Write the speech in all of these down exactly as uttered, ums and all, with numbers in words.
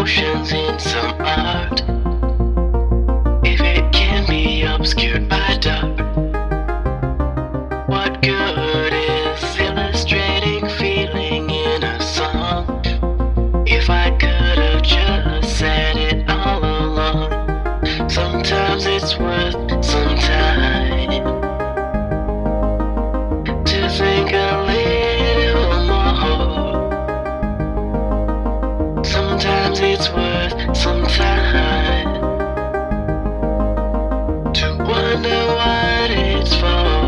emotions in some art. If it can be obscured by dark, what good is illustrating feeling in a song? If I could have just said it all along, sometimes it's worth some time to think a little more. Sometimes it's worth some time to wonder what it's for.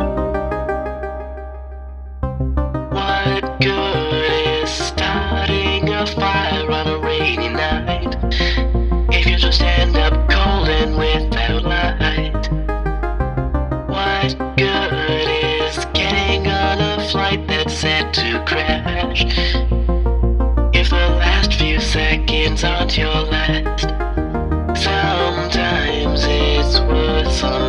What good is starting a fire on a rainy night if you just end up cold and without light? What good is getting on a flight that's set to crash if the last few seconds aren't your last? Sometimes it's worth some